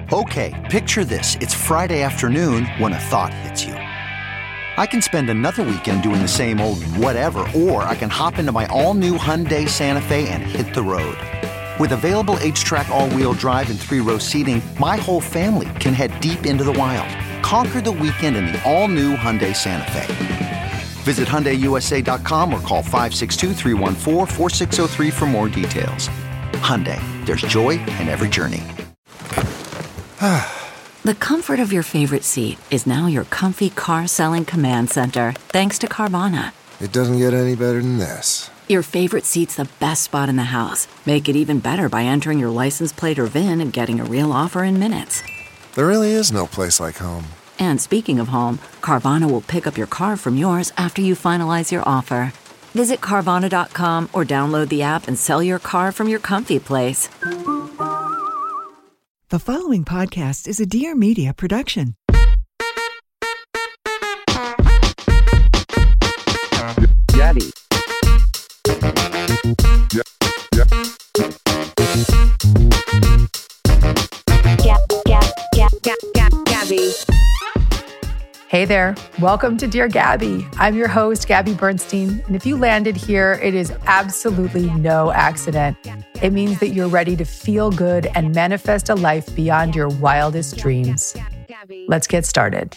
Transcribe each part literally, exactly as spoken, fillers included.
Okay, picture this. It's Friday afternoon when a thought hits you. I can spend another weekend doing the same old whatever, or I can hop into my all-new Hyundai Santa Fe and hit the road. With available H-Track all-wheel drive and three-row seating, my whole family can head deep into the wild. Conquer the weekend in the all-new Hyundai Santa Fe. Visit Hyundai U S A dot com or call five six two, three one four, four six zero three for more details. Hyundai, there's joy in every journey. The comfort of your favorite seat is now your comfy car-selling command center, thanks to Carvana. It doesn't get any better than this. Your favorite seat's the best spot in the house. Make it even better by entering your license plate or V I N and getting a real offer in minutes. There really is no place like home. And speaking of home, Carvana will pick up your car from yours after you finalize your offer. Visit Carvana dot com or download the app and sell your car from your comfy place. The following podcast is a Dear Media production. Gabby. Yeah, yeah. Gab, Gab, Gab, Gab, Gab, Gabby. Hey there. Welcome to Dear Gabby. I'm your host, Gabby Bernstein. And if you landed here, it is absolutely no accident. It means that you're ready to feel good and manifest a life beyond your wildest dreams. Let's get started.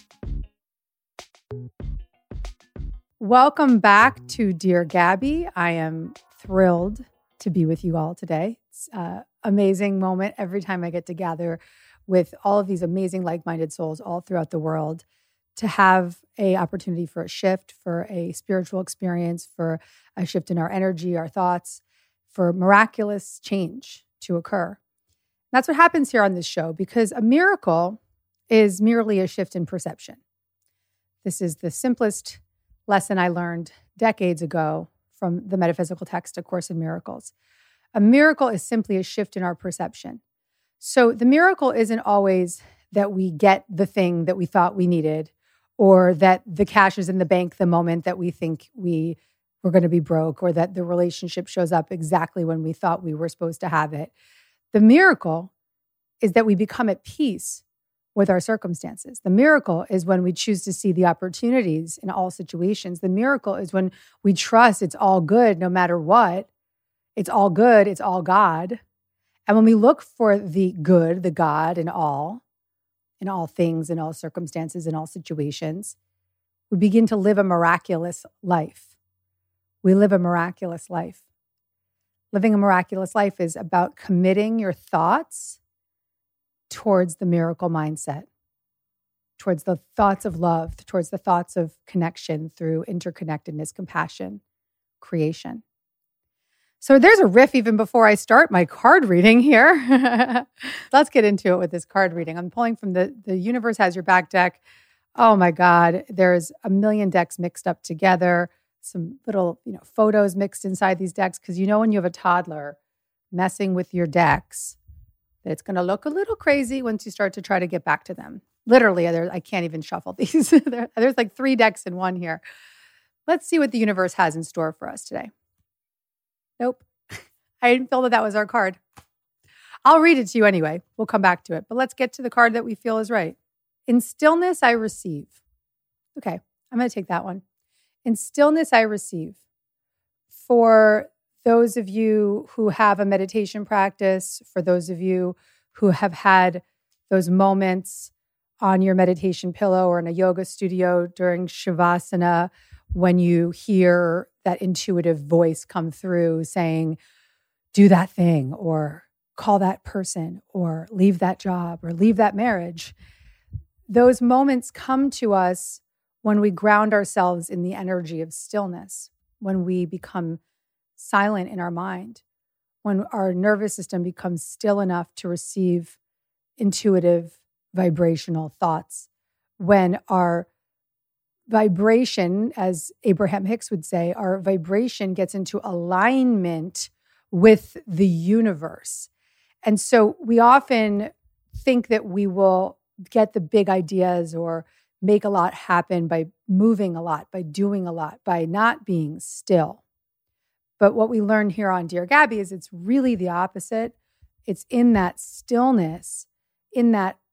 Welcome back to Dear Gabby. I am thrilled to be with you all today. It's an amazing moment every time I get to gather with all of these amazing like-minded souls all throughout the world to have a opportunity for a shift, for a spiritual experience, for a shift in our energy, our thoughts, for miraculous change to occur. That's what happens here on this show, because a miracle is merely a shift in perception. This is the simplest lesson I learned decades ago from the metaphysical text, A Course in Miracles. A miracle is simply a shift in our perception. So the miracle isn't always that we get the thing that we thought we needed, or that the cash is in the bank the moment that we think we were going to be broke, or that the relationship shows up exactly when we thought we were supposed to have it. The miracle is that we become at peace with our circumstances. The miracle is when we choose to see the opportunities in all situations. The miracle is when we trust it's all good no matter what. It's all good, it's all God. And when we look for the good, the God in all, in all things, in all circumstances, in all situations, we begin to live a miraculous life. We live a miraculous life. Living a miraculous life is about committing your thoughts towards the miracle mindset, towards the thoughts of love, towards the thoughts of connection through interconnectedness, compassion, creation. So there's a riff even before I start my card reading here. Let's get into it with this card reading. I'm pulling from the, the Universe Has Your Back deck. Oh my God, there's a million decks mixed up together, some little, you know, photos mixed inside these decks, because you know when you have a toddler messing with your decks, that it's going to look a little crazy once you start to try to get back to them. Literally, there, I can't even shuffle these. there, there's like three decks in one here. Let's see what the universe has in store for us today. Nope. I didn't feel that that was our card. I'll read it to you anyway. We'll come back to it. But let's get to the card that we feel is right. In stillness, I receive. Okay, I'm going to take that one. In stillness, I receive. For those of you who have a meditation practice, for those of you who have had those moments on your meditation pillow or in a yoga studio during Shavasana, when you hear that intuitive voice come through saying, do that thing, or call that person, or leave that job, or leave that marriage. Those moments come to us when we ground ourselves in the energy of stillness, when we become silent in our mind, when our nervous system becomes still enough to receive intuitive vibrational thoughts, when our vibration, as Abraham Hicks would say, our vibration gets into alignment with the universe. And so we often think that we will get the big ideas or make a lot happen by moving a lot, by doing a lot, by not being still. But what we learn here on Dear Gabby is it's really the opposite. It's in that stillness, in that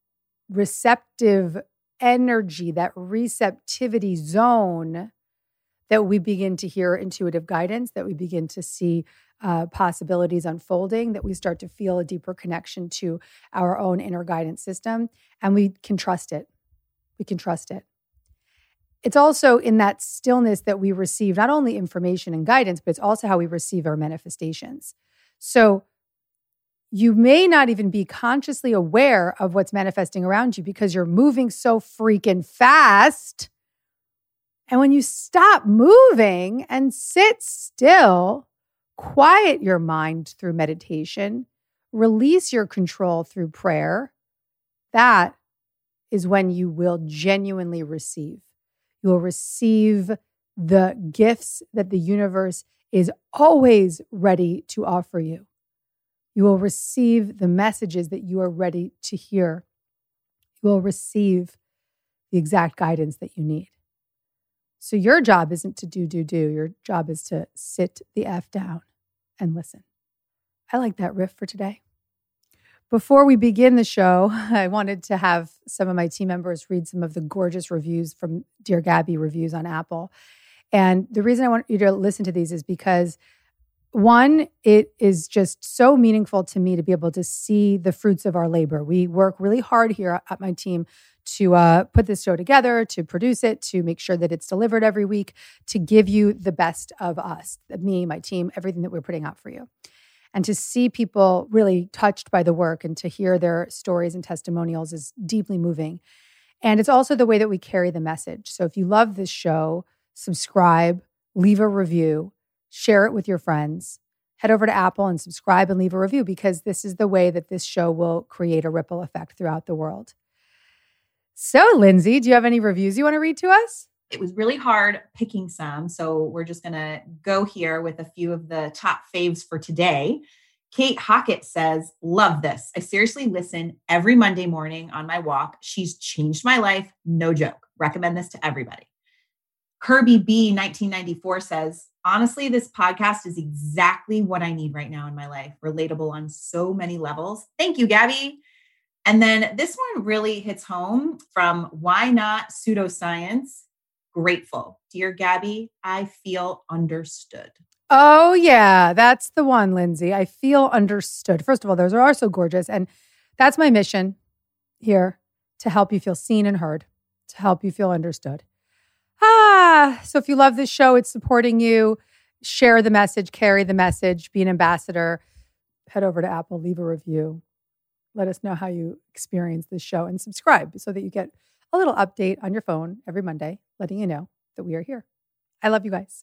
receptive energy, that receptivity zone, that we begin to hear intuitive guidance, that we begin to see uh, possibilities unfolding, that we start to feel a deeper connection to our own inner guidance system, and we can trust it. We can trust it. It's also in that stillness that we receive not only information and guidance, but it's also how we receive our manifestations. So you may not even be consciously aware of what's manifesting around you because you're moving so freaking fast. And when you stop moving and sit still, quiet your mind through meditation, release your control through prayer, that is when you will genuinely receive. You will receive the gifts that the universe is always ready to offer you. You will receive the messages that you are ready to hear. You will receive the exact guidance that you need. So your job isn't to do, do, do. Your job is to sit the F down and listen. I like that riff for today. Before we begin the show, I wanted to have some of my team members read some of the gorgeous reviews from Dear Gabby reviews on Apple. And the reason I want you to listen to these is because, one, it is just so meaningful to me to be able to see the fruits of our labor. We work really hard here at my team to uh, put this show together, to produce it, to make sure that it's delivered every week, to give you the best of us, me, my team, everything that we're putting out for you. And to see people really touched by the work and to hear their stories and testimonials is deeply moving. And it's also the way that we carry the message. So if you love this show, subscribe, leave a review, share it with your friends. Head over to Apple and subscribe and leave a review, because this is the way that this show will create a ripple effect throughout the world. So, Lindsay, do you have any reviews you want to read to us? It was really hard picking some, so we're just going to go here with a few of the top faves for today. Kate Hockett says, love this. I seriously listen every Monday morning on my walk. She's changed my life. No joke. Recommend this to everybody. Kirby B nineteen ninety-four says, honestly, this podcast is exactly what I need right now in my life. Relatable on so many levels. Thank you, Gabby. And then this one really hits home from Why Not Pseudoscience. Grateful. Dear Gabby, I feel understood. Oh, yeah. That's the one, Lindsay. I feel understood. First of all, those are so gorgeous. And that's my mission here, to help you feel seen and heard, to help you feel understood. Ah, so if you love this show, it's supporting you. Share the message, carry the message, be an ambassador. Head over to Apple, leave a review. Let us know how you experience this show, and subscribe so that you get a little update on your phone every Monday, letting you know that we are here. I love you guys.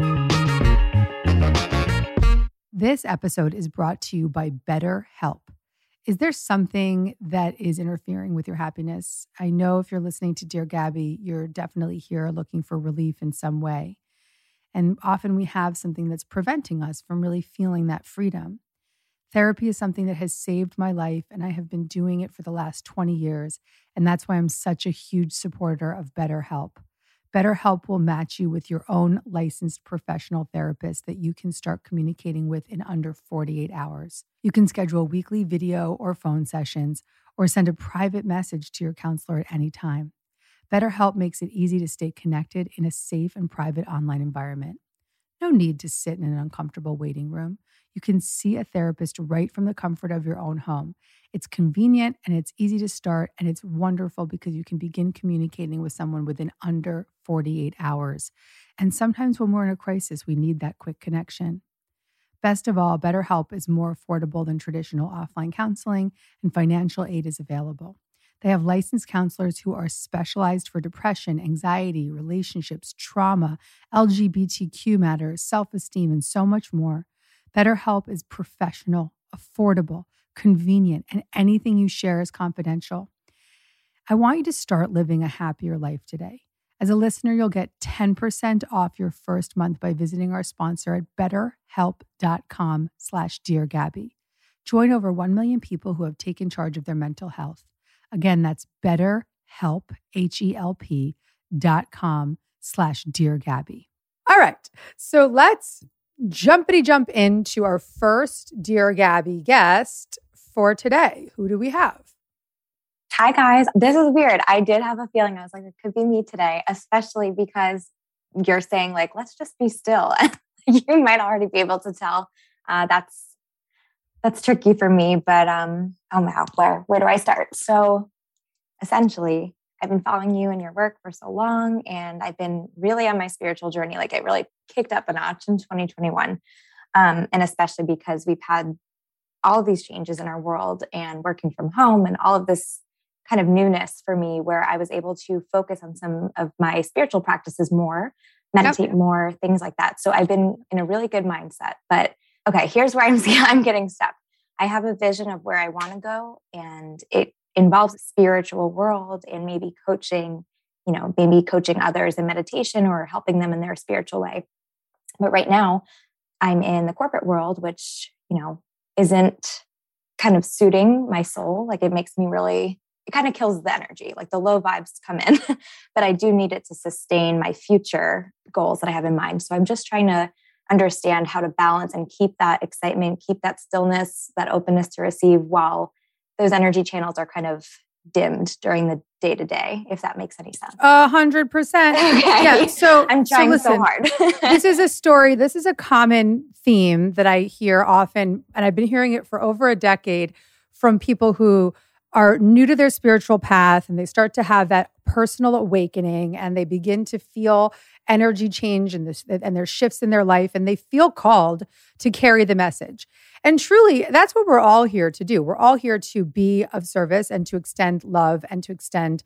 This episode is brought to you by BetterHelp. Is there something that is interfering with your happiness? I know if you're listening to Dear Gabby, you're definitely here looking for relief in some way. And often we have something that's preventing us from really feeling that freedom. Therapy is something that has saved my life, and I have been doing it for the last twenty years. And that's why I'm such a huge supporter of BetterHelp. BetterHelp will match you with your own licensed professional therapist that you can start communicating with in under forty-eight hours. You can schedule weekly video or phone sessions, or send a private message to your counselor at any time. BetterHelp makes it easy to stay connected in a safe and private online environment. No need to sit in an uncomfortable waiting room. You can see a therapist right from the comfort of your own home. It's convenient and it's easy to start, and it's wonderful because you can begin communicating with someone within under forty-eight hours. And sometimes when we're in a crisis, we need that quick connection. Best of all, BetterHelp is more affordable than traditional offline counseling, and financial aid is available. They have licensed counselors who are specialized for depression, anxiety, relationships, trauma, L G B T Q matters, self-esteem, and so much more. BetterHelp is professional, affordable, convenient, and anything you share is confidential. I want you to start living a happier life today. As a listener, you'll get ten percent off your first month by visiting our sponsor at betterhelp.com slash Dear Gabby. Join over one million people who have taken charge of their mental health. Again, that's betterhelp, H-E-L-P dot com slash Dear Gabby. All right, so let's jumpity jump into our first Dear Gabby guest for today. Who do we have? Hi, guys. This is weird. I did have a feeling. I was like, it could be me today, especially because you're saying like, let's just be still. You might already be able to tell. Uh, that's that's tricky for me, but um, oh wow, where where do I start? So essentially, I've been following you and your work for so long, and I've been really on my spiritual journey. Like it really kicked up a notch in twenty twenty-one, um, and especially because we've had all of these changes in our world and working from home and all of this kind of newness for me, where I was able to focus on some of my spiritual practices more, meditate Yep. more, things like that. So I've been in a really good mindset. But okay, here's where I'm I'm getting stuck. I have a vision of where I want to go, and it involves the spiritual world and maybe coaching, you know, maybe coaching others in meditation or helping them in their spiritual way. But right now I'm in the corporate world, which, you know, isn't kind of suiting my soul. Like it makes me really, it kind of kills the energy, like the low vibes come in, but I do need it to sustain my future goals that I have in mind. So I'm just trying to understand how to balance and keep that excitement, keep that stillness, that openness to receive while those energy channels are kind of dimmed during the day to day, if that makes any sense. A hundred percent. Okay. Yeah. So I'm trying so, so listen, hard. This is a story. This is a common theme that I hear often, and I've been hearing it for over a decade from people who are new to their spiritual path, and they start to have that personal awakening, and they begin to feel energy change and this, and there's shifts in their life, and they feel called to carry the message. And truly, that's what we're all here to do. We're all here to be of service and to extend love and to extend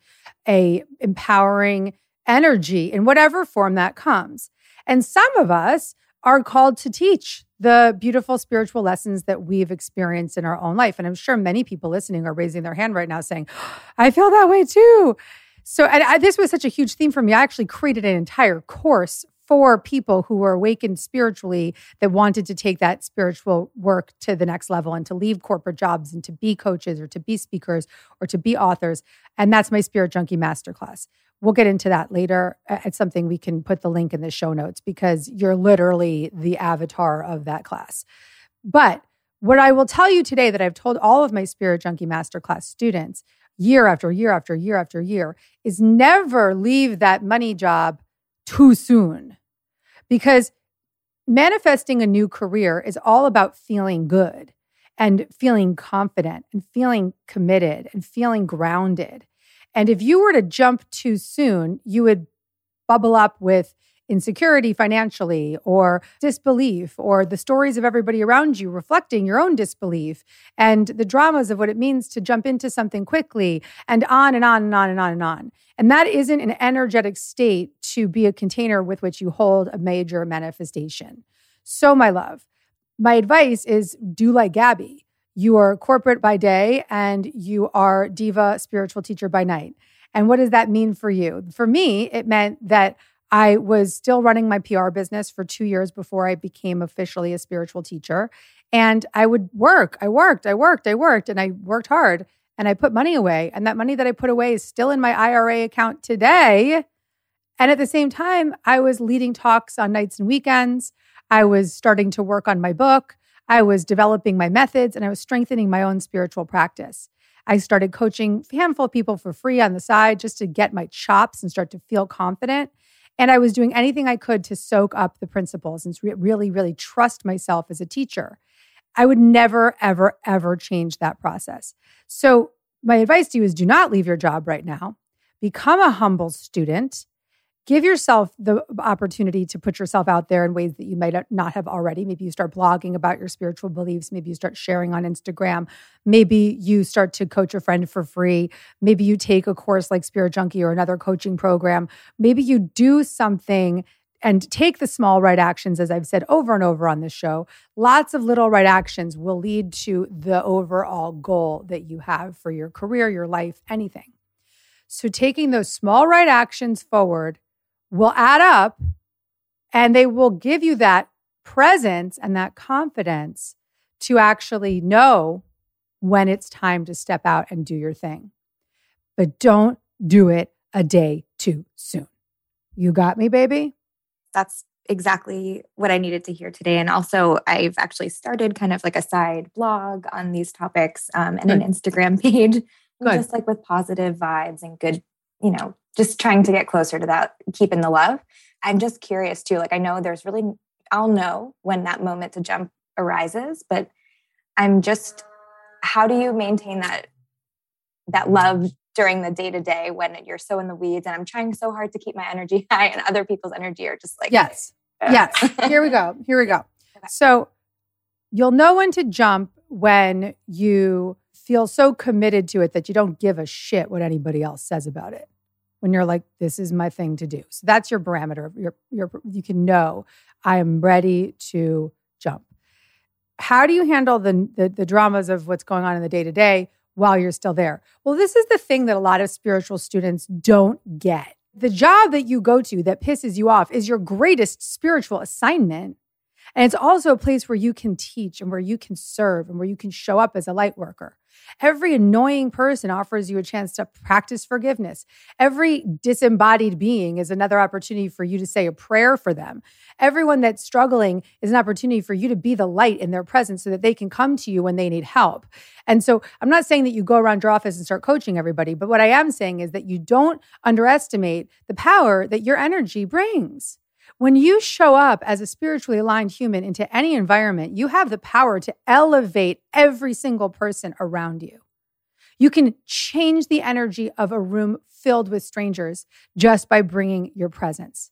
a empowering energy in whatever form that comes. And some of us are called to teach the beautiful spiritual lessons that we've experienced in our own life. And I'm sure many people listening are raising their hand right now saying, I feel that way too. So and I, this was such a huge theme for me. I actually created an entire course for people who were awakened spiritually that wanted to take that spiritual work to the next level and to leave corporate jobs and to be coaches or to be speakers or to be authors. And that's my Spirit Junkie Masterclass. We'll get into that later. It's something we can put the link in the show notes because you're literally the avatar of that class. But what I will tell you today that I've told all of my Spirit Junkie Masterclass students year after year after year after year is never leave that money job too soon. Because manifesting a new career is all about feeling good and feeling confident and feeling committed and feeling grounded. And if you were to jump too soon, you would bubble up with insecurity financially or disbelief or the stories of everybody around you reflecting your own disbelief and the dramas of what it means to jump into something quickly and on and on and on and on and on. And that isn't an energetic state to be a container with which you hold a major manifestation. So my love, my advice is do like Gabby. You are corporate by day and you are diva spiritual teacher by night. And what does that mean for you? For me, it meant that I was still running my P R business for two years before I became officially a spiritual teacher. And I would work, I worked, I worked, I worked, and I worked hard and I put money away. And that money that I put away is still in my I R A account today. And at the same time, I was leading talks on nights and weekends. I was starting to work on my book. I was developing my methods and I was strengthening my own spiritual practice. I started coaching a handful of people for free on the side just to get my chops and start to feel confident. And I was doing anything I could to soak up the principles and really, really trust myself as a teacher. I would never, ever, ever change that process. So my advice to you is do not leave your job right now. Become a humble student. Give yourself the opportunity to put yourself out there in ways that you might not have already. Maybe you start blogging about your spiritual beliefs. Maybe you start sharing on Instagram. Maybe you start to coach a friend for free. Maybe you take a course like Spirit Junkie or another coaching program. Maybe you do something and take the small right actions, as I've said over and over on this show. Lots of little right actions will lead to the overall goal that you have for your career, your life, anything. So taking those small right actions forward will add up and they will give you that presence and that confidence to actually know when it's time to step out and do your thing. But don't do it a day too soon. You got me, baby? That's exactly what I needed to hear today. And also, I've actually started kind of like a side blog on these topics um, and an Instagram page. Good. Just like with positive vibes and good, you know, just trying to get closer to that, keeping the love. I'm just curious too. Like I know there's really, I'll know when that moment to jump arises, but I'm just, how do you maintain that, that love during the day to day when you're so in the weeds and I'm trying so hard to keep my energy high and other people's energy are just like, yes, uh. yes. Here we go. Here we go. Okay. So you'll know when to jump when you feel so committed to it that you don't give a shit what anybody else says about it. When you're like, this is my thing to do. So that's your parameter. Your, your, you can know I am ready to jump. How do you handle the, the, the dramas of what's going on in the day to day while you're still there? Well, this is the thing that a lot of spiritual students don't get. The job that you go to that pisses you off is your greatest spiritual assignment. And it's also a place where you can teach and where you can serve and where you can show up as a light worker. Every annoying person offers you a chance to practice forgiveness. Every disembodied being is another opportunity for you to say a prayer for them. Everyone that's struggling is an opportunity for you to be the light in their presence so that they can come to you when they need help. And so I'm not saying that you go around your office and start coaching everybody, but what I am saying is that you don't underestimate the power that your energy brings. When you show up as a spiritually aligned human into any environment, you have the power to elevate every single person around you. You can change the energy of a room filled with strangers just by bringing your presence.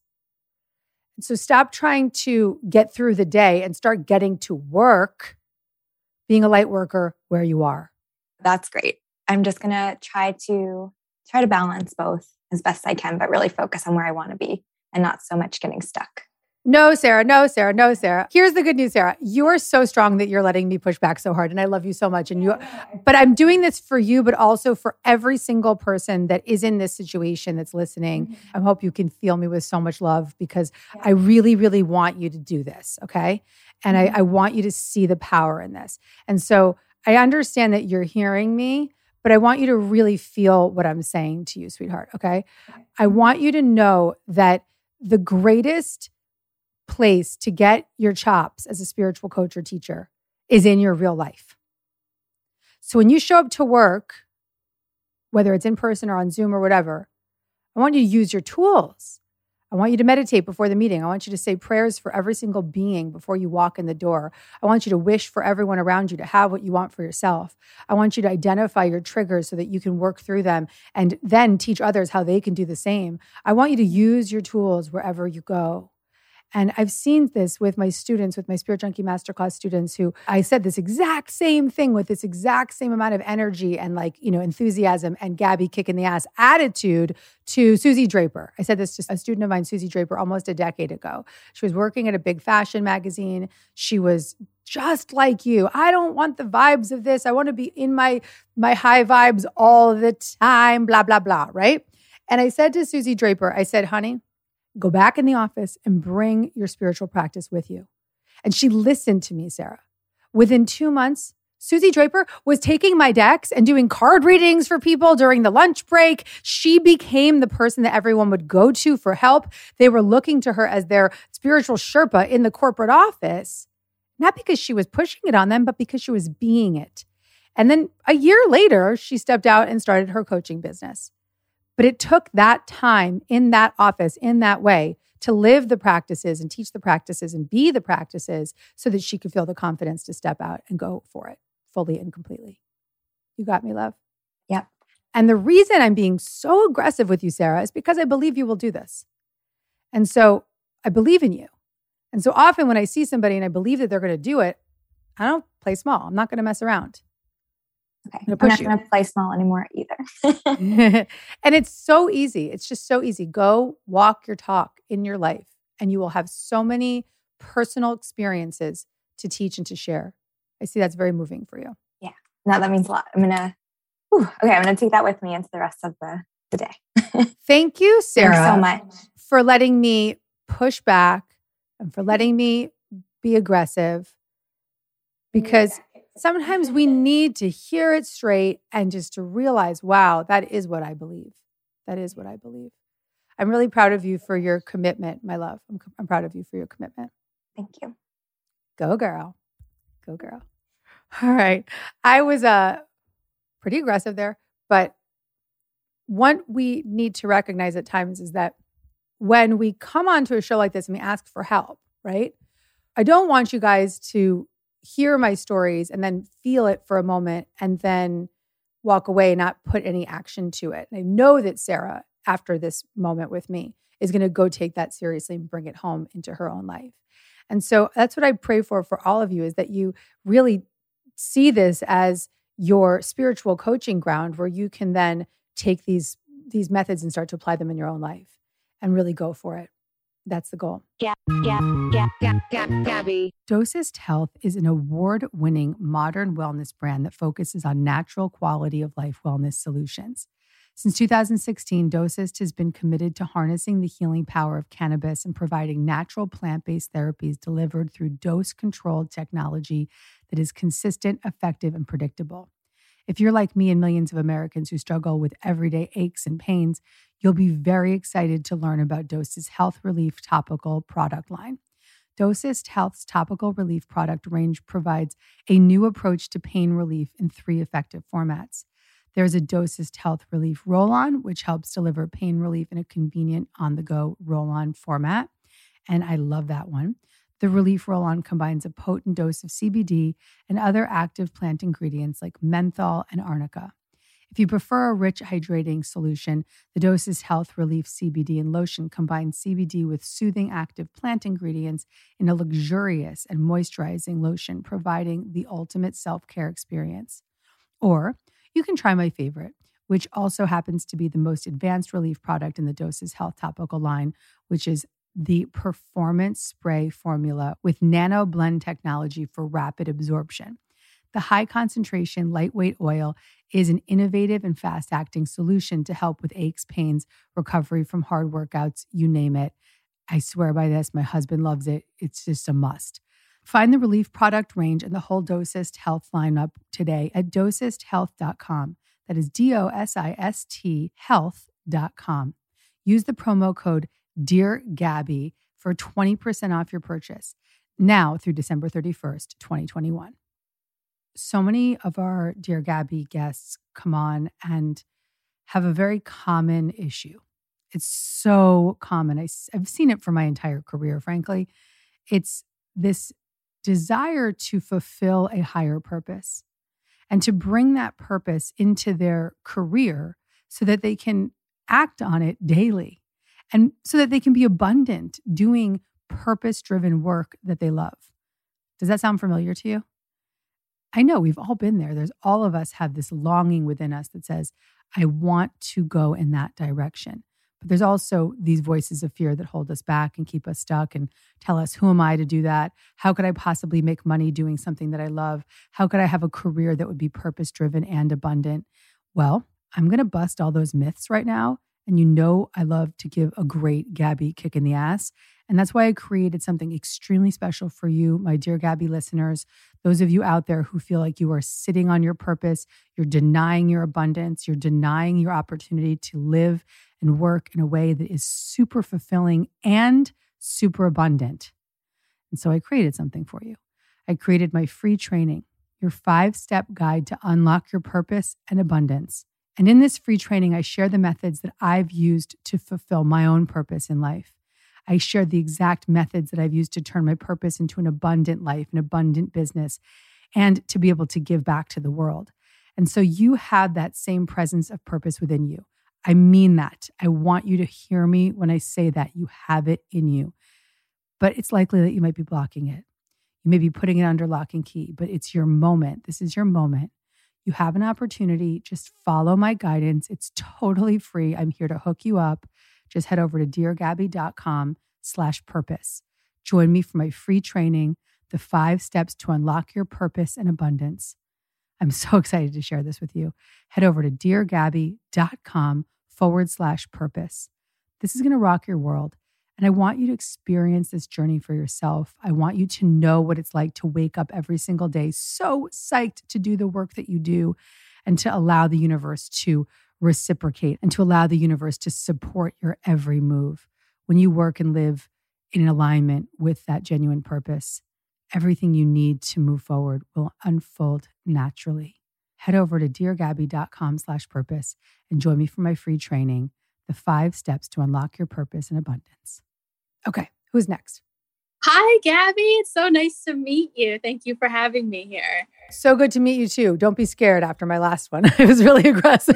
So stop trying to get through the day and start getting to work, being a light worker where you are. That's great. I'm just going to try to try to balance both as best I can, but really focus on where I want to be. And not so much getting stuck. No, Sarah, no, Sarah, no, Sarah. Here's the good news, Sarah. You are so strong that you're letting me push back so hard. And I love you so much. And you, but I'm doing this for you, but also for every single person that is in this situation that's listening. Mm-hmm. I hope you can feel me with so much love because yeah. I really, really want you to do this. Okay. And mm-hmm. I, I want you to see the power in this. And so I understand that you're hearing me, but I want you to really feel what I'm saying to you, sweetheart. Okay. okay. I want you to know that the greatest place to get your chops as a spiritual coach or teacher is in your real life. So when you show up to work, whether it's in person or on Zoom or whatever, I want you to use your tools. I want you to meditate before the meeting. I want you to say prayers for every single being before you walk in the door. I want you to wish for everyone around you to have what you want for yourself. I want you to identify your triggers so that you can work through them and then teach others how they can do the same. I want you to use your tools wherever you go. And I've seen this with my students, with my Spirit Junkie Masterclass students who I said this exact same thing with this exact same amount of energy and like, you know, enthusiasm and Gabby kick in the ass attitude to Susie Draper. I said this to a student of mine, Susie Draper, almost a decade ago. She was working at a big fashion magazine. She was just like you. I don't want the vibes of this. I want to be in my, my high vibes all the time, blah, blah, blah, right? And I said to Susie Draper, I said, honey, go back in the office and bring your spiritual practice with you. And she listened to me, Sarah. Within two months, Susie Draper was taking my decks and doing card readings for people during the lunch break. She became the person that everyone would go to for help. They were looking to her as their spiritual Sherpa in the corporate office, not because she was pushing it on them, but because she was being it. And then a year later, she stepped out and started her coaching business. But it took that time in that office, in that way, to live the practices and teach the practices and be the practices so that she could feel the confidence to step out and go for it fully and completely. You got me, love? Yep. And the reason I'm being so aggressive with you, Sarah, is because I believe you will do this. And so I believe in you. And so often when I see somebody and I believe that they're going to do it, I don't play small. I'm not going to mess around. Okay. I'm, I'm not going to play small anymore either. And it's so easy. It's just so easy. Go walk your talk in your life and you will have so many personal experiences to teach and to share. I see that's very moving for you. Yeah. No, that means a lot. I'm going to, okay, I'm going to take that with me into the rest of the, the day. Thank you, Sarah. Thanks so much. For letting me push back and for letting me be aggressive because sometimes we need to hear it straight and just to realize, wow, that is what I believe. That is what I believe. I'm really proud of you for your commitment, my love. I'm, I'm proud of you for your commitment. Thank you. Go, girl. Go, girl. All right. I was uh, pretty aggressive there, But what we need to recognize at times is that when we come onto a show like this and we ask for help, right? I don't want you guys to hear my stories and then feel it for a moment and then walk away and not put any action to it. And I know that Sarah, after this moment with me, is going to go take that seriously and bring it home into her own life. And so that's what I pray for for all of you, is that you really see this as your spiritual coaching ground where you can then take these, these methods and start to apply them in your own life and really go for it. That's the goal. Gab, Gab, Gab, Gab, Gab, Gabby. Dosist Health is an award-winning modern wellness brand that focuses on natural quality of life wellness solutions. Since two thousand sixteen, Dosist has been committed to harnessing the healing power of cannabis and providing natural plant-based therapies delivered through dose-controlled technology that is consistent, effective, and predictable. If you're like me and millions of Americans who struggle with everyday aches and pains, you'll be very excited to learn about Dosist Health Relief topical product line. Dosist Health's topical relief product range provides a new approach to pain relief in three effective formats. There's a Dosist Health Relief Roll-On, which helps deliver pain relief in a convenient on-the-go roll-on format. And I love that one. The Relief Roll-On combines a potent dose of C B D and other active plant ingredients like menthol and arnica. If you prefer a rich, hydrating solution, the Dosist Health Relief C B D and Lotion combines C B D with soothing active plant ingredients in a luxurious and moisturizing lotion, providing the ultimate self-care experience. Or you can try my favorite, which also happens to be the most advanced relief product in the Dosist Health topical line, which is the Performance Spray formula with nano blend technology for rapid absorption. The high concentration, lightweight oil is an innovative and fast-acting solution to help with aches, pains, recovery from hard workouts, you name it. I swear by this. My husband loves it. It's just a must. Find the relief product range and the whole Dosist Health lineup today at dosist health dot com. That is D O S I S T health dot com. Use the promo code Dear Gabby for twenty percent off your purchase now through December thirty-first, twenty twenty-one. So many of our Dear Gabby guests come on and have a very common issue. It's so common. I, I've seen it for my entire career, frankly. It's this desire to fulfill a higher purpose and to bring that purpose into their career so that they can act on it daily and so that they can be abundant doing purpose-driven work that they love. Does that sound familiar to you? I know we've all been there. There's all of us have this longing within us that says, I want to go in that direction. But there's also these voices of fear that hold us back and keep us stuck and tell us, who am I to do that? How could I possibly make money doing something that I love? How could I have a career that would be purpose-driven and abundant? Well, I'm going to bust all those myths right now. And you know I love to give a great Gabby kick in the ass. And that's why I created something extremely special for you, my Dear Gabby listeners. Those of you out there who feel like you are sitting on your purpose, you're denying your abundance, you're denying your opportunity to live and work in a way that is super fulfilling and super abundant. And so I created something for you. I created my free training, your five-step guide to unlock your purpose and abundance. And in this free training, I share the methods that I've used to fulfill my own purpose in life. I share the exact methods that I've used to turn my purpose into an abundant life, an abundant business, and to be able to give back to the world. And so you have that same presence of purpose within you. I mean that. I want you to hear me when I say that. You have it in you. But it's likely that you might be blocking it. You may be putting it under lock and key, but it's your moment. This is your moment. You have an opportunity. Just follow my guidance. It's totally free. I'm here to hook you up. Just head over to deargabby.com slash purpose. Join me for my free training, the five steps to unlock your purpose and abundance. I'm so excited to share this with you. Head over to deargabby.com forward slash purpose. This is going to rock your world. And I want you to experience this journey for yourself. I want you to know what it's like to wake up every single day so psyched to do the work that you do and to allow the universe to reciprocate and to allow the universe to support your every move. When you work and live in alignment with that genuine purpose, everything you need to move forward will unfold naturally. head over to deargabby.com slash purpose and join me for my free training, The Five Steps to Unlock Your Purpose in Abundance. Okay, who's next? Hi, Gabby. It's so nice to meet you. Thank you for having me here. So good to meet you too. Don't be scared after my last one. It was really aggressive.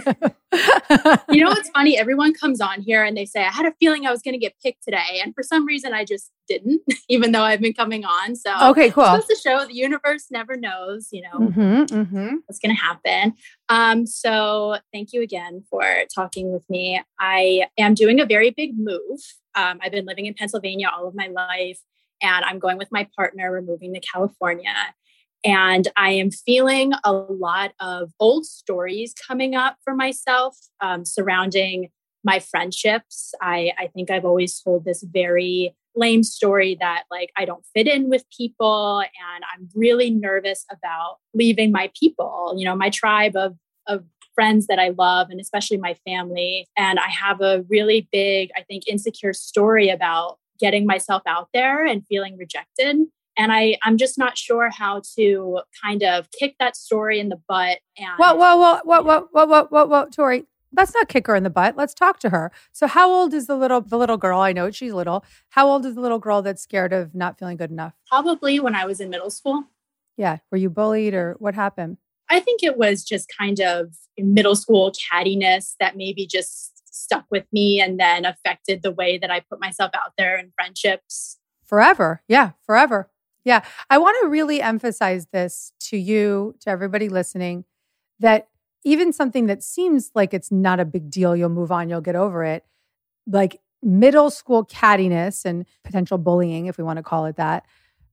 You know what's funny? Everyone comes on here and they say, I had a feeling I was going to get picked today. And for some reason, I just didn't, even though I've been coming on. So okay, cool. It's supposed to show the universe never knows, you know, mm-hmm, mm-hmm. what's going to happen. Um, so thank you again for talking with me. I am doing a very big move. Um, I've been living in Pennsylvania all of my life, and I'm going with my partner. We're moving to California. And I am feeling a lot of old stories coming up for myself um, surrounding my friendships. I, I think I've always told this very lame story that like I don't fit in with people, and I'm really nervous about leaving my people, you know, my tribe of, of friends that I love, and especially my family. And I have a really big, I think, insecure story about getting myself out there and feeling rejected. And I, I'm just not sure how to kind of kick that story in the butt. And whoa, whoa, whoa, whoa, whoa, whoa, whoa, whoa, whoa, Tori, let's not kick her in the butt. Let's talk to her. So how old is the little, the little girl? I know she's little. How old is the little girl that's scared of not feeling good enough? Probably when I was in middle school. Yeah. Were you bullied or what happened? I think it was just kind of middle school cattiness that maybe just stuck with me and then affected the way that I put myself out there in friendships. Forever. Yeah. Forever. Yeah. I want to really emphasize this to you, to everybody listening, that even something that seems like it's not a big deal, you'll move on, you'll get over it, like middle school cattiness and potential bullying, if we want to call it that,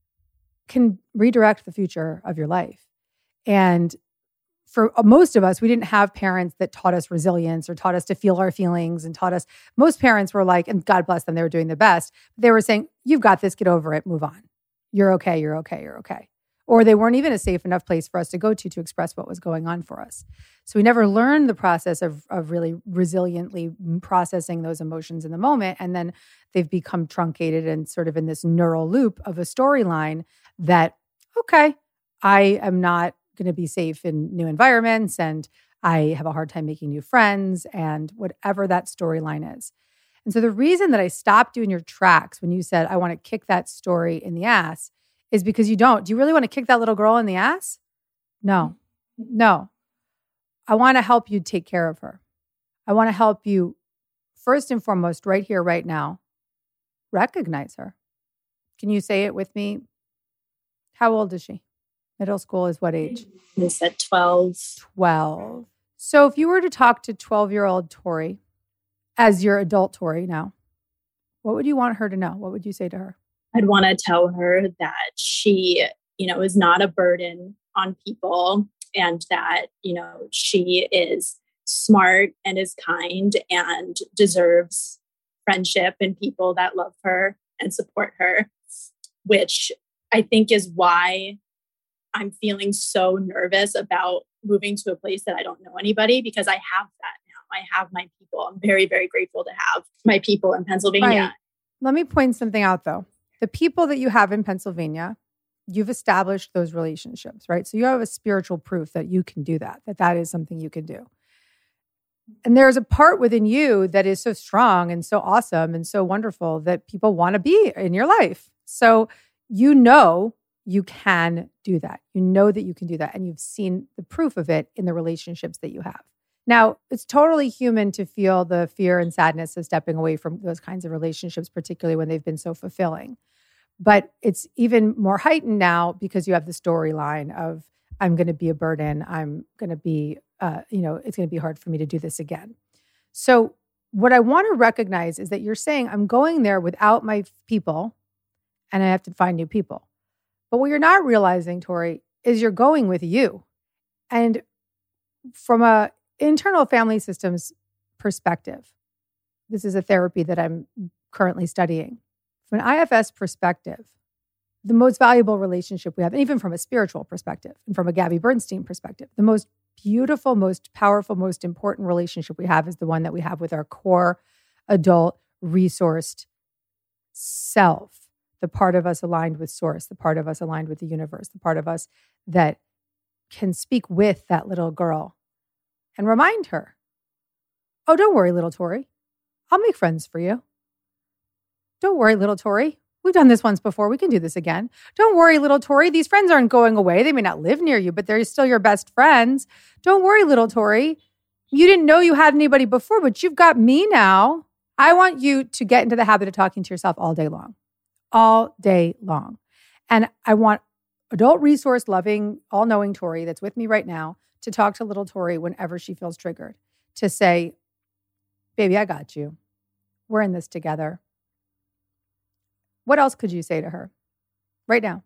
can redirect the future of your life. And for most of us, we didn't have parents that taught us resilience or taught us to feel our feelings and taught us. Most parents were like, and God bless them, they were doing their best. They were saying, you've got this, get over it, move on. You're okay, you're okay, you're okay. Or they weren't even a safe enough place for us to go to to express what was going on for us. So we never learned the process of, of really resiliently processing those emotions in the moment. And then they've become truncated and sort of in this neural loop of a storyline that, okay, I am not going to be safe in new environments and I have a hard time making new friends and whatever that storyline is. And so the reason that I stopped you in your tracks when you said, I want to kick that story in the ass is because you don't. Do you really want to kick that little girl in the ass? No, no. I want to help you take care of her. I want to help you first and foremost right here, right now, recognize her. Can you say it with me? How old is she? Middle school is what age? I said twelve. twelve. So if you were to talk to twelve-year-old Tori, as your adult Tori now, what would you want her to know? What would you say to her? I'd want to tell her that she, you know, is not a burden on people and that, you know, she is smart and is kind and deserves friendship and people that love her and support her, which I think is why I'm feeling so nervous about moving to a place that I don't know anybody, because I have that now. I have my people. I'm very, very grateful to have my people in Pennsylvania. Right. Let me point something out though. The people that you have in Pennsylvania, you've established those relationships, right? So you have a spiritual proof that you can do that, that that is something you can do. And there's a part within you that is so strong and so awesome and so wonderful that people want to be in your life. So you know you can do that. You know that you can do that. And you've seen the proof of it in the relationships that you have. Now, it's totally human to feel the fear and sadness of stepping away from those kinds of relationships, particularly when they've been so fulfilling. But it's even more heightened now because you have the storyline of, I'm going to be a burden. I'm going to be, uh, you know, it's going to be hard for me to do this again. So what I want to recognize is that you're saying, I'm going there without my people and I have to find new people. But what you're not realizing, Tori, is you're going with you. And from a internal family systems perspective, this is a therapy that I'm currently studying. From an I F S perspective, the most valuable relationship we have, and even from a spiritual perspective, and from a Gabby Bernstein perspective, the most beautiful, most powerful, most important relationship we have is the one that we have with our core, adult, resourced self, the part of us aligned with source, the part of us aligned with the universe, the part of us that can speak with that little girl and remind her, oh, don't worry, little Tori. I'll make friends for you. Don't worry, little Tori. We've done this once before. We can do this again. Don't worry, little Tori. These friends aren't going away. They may not live near you, but they're still your best friends. Don't worry, little Tori. You didn't know you had anybody before, but you've got me now. I want you to get into the habit of talking to yourself all day long, all day long. And I want adult resource loving, all knowing Tori that's with me right now to talk to little Tori whenever she feels triggered, to say, baby, I got you. We're in this together. What else could you say to her right now?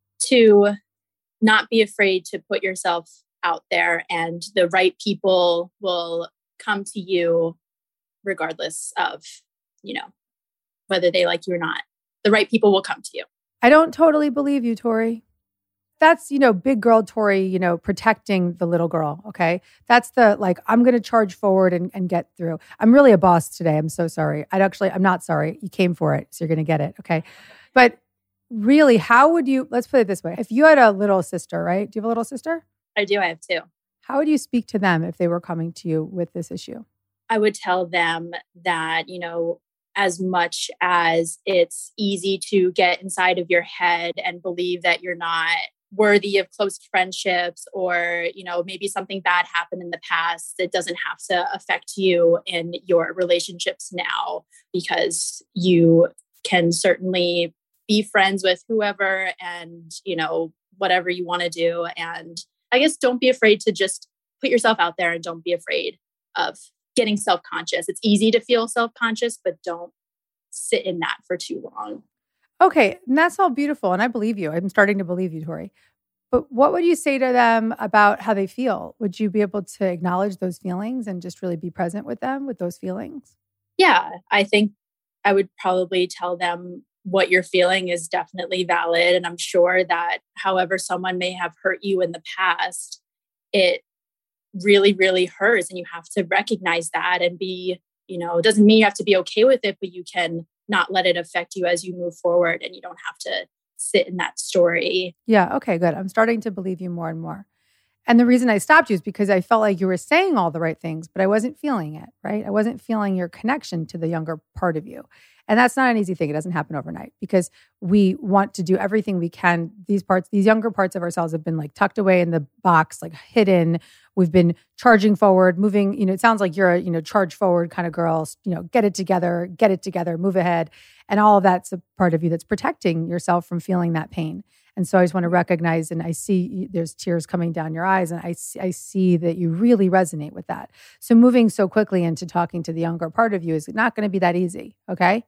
To not be afraid to put yourself out there, and the right people will come to you regardless of, you know, whether they like you or not. The right people will come to you. I don't totally believe you, Tori. That's, you know, big girl Tori, you know, protecting the little girl, okay? That's the, like, I'm going to charge forward and, and get through. I'm really a boss today. I'm so sorry. I'd actually, I'm not sorry. You came for it, so you're going to get it, okay? But really, how would you, let's put it this way. If you had a little sister, right? Do you have a little sister? I do. I have two. How would you speak to them if they were coming to you with this issue? I would tell them that, you know, as much as it's easy to get inside of your head and believe that you're not worthy of close friendships, or, you know, maybe something bad happened in the past, it doesn't have to affect you in your relationships now, because you can certainly be friends with whoever and, you know, whatever you want to do. And I guess don't be afraid to just put yourself out there, and don't be afraid of getting self-conscious. It's easy to feel self-conscious, but don't sit in that for too long. Okay, and that's all beautiful, and I believe you. I'm starting to believe you, Tori. But what would you say to them about how they feel? Would you be able to acknowledge those feelings and just really be present with them with those feelings? Yeah, I think I would probably tell them what you're feeling is definitely valid. And I'm sure that however someone may have hurt you in the past, it really, really hurts. And you have to recognize that and be, you know, it doesn't mean you have to be okay with it, but you can not let it affect you as you move forward, and you don't have to sit in that story. Yeah. Okay, good. I'm starting to believe you more and more. And the reason I stopped you is because I felt like you were saying all the right things, but I wasn't feeling it, right? I wasn't feeling your connection to the younger part of you. And that's not an easy thing. It doesn't happen overnight, because we want to do everything we can. These parts, these younger parts of ourselves have been like tucked away in the box, like hidden. We've been charging forward, moving, you know, it sounds like you're a, you know, charge forward kind of girl, you know, get it together, get it together, move ahead. And all of that's a part of you that's protecting yourself from feeling that pain. And so I just want to recognize, and I see there's tears coming down your eyes, and I see, I see that you really resonate with that. So moving so quickly into talking to the younger part of you is not going to be that easy, okay?